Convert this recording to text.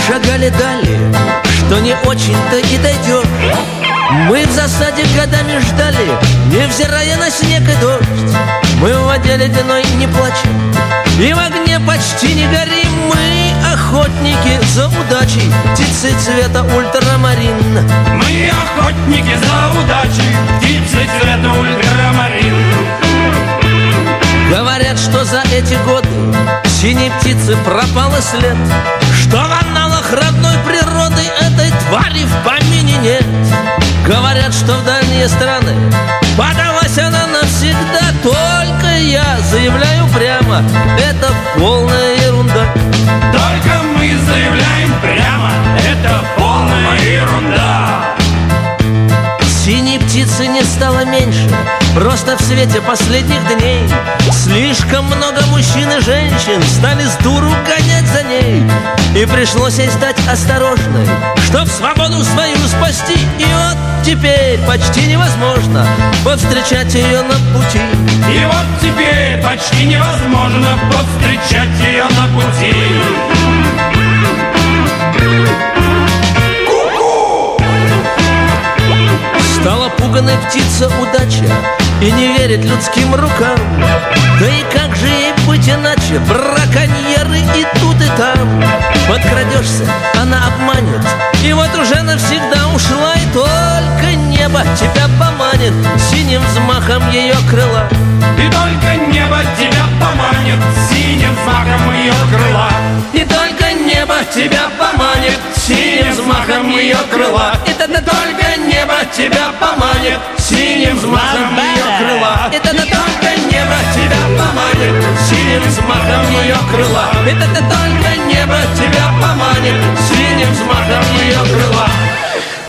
шагали далее, что не очень-то и дойдешь. Мы в засаде годами ждали, невзирая на снег и дождь. Мы в воде ледяной не плачем и в огне почти не горим. Мы охотники за удачей, птицы цвета ультрамарин. Мы охотники за удачей, птицы цвета ультрамарин. Говорят, что за эти годы синей птицы пропал и след, что в аналах родной природы этой твари в помине нет. Говорят, что в дальние страны подалась она навсегда. Только я заявляю прямо, это полная ерунда. Только мы заявляем прямо, это полная ерунда. Синей птицы не стало меньше, просто в свете последних дней слишком много мужчин и женщин стали с дуру гонять за ней. И пришлось ей стать осторожной, чтоб свободу свою спасти. И вот теперь почти невозможно повстречать ее на пути. И вот теперь почти невозможно повстречать ее на пути. Стала пуганой птица удача и не верит людским рукам. Да и как же ей быть иначе? Браконьеры и тут, и там. Подкрадешься, она обманет, и вот уже навсегда ушла. И только небо тебя поманит синим взмахом ее крыла. И только небо тебя поманит синим взмахом ее крыла. И только небо тебя поманит синим взмахом ее крыла. Это только небо тебя поманит синим взмахом ее крыла. Это только небо тебя поманит синим взмахом ее крыла. Это только небо тебя поманит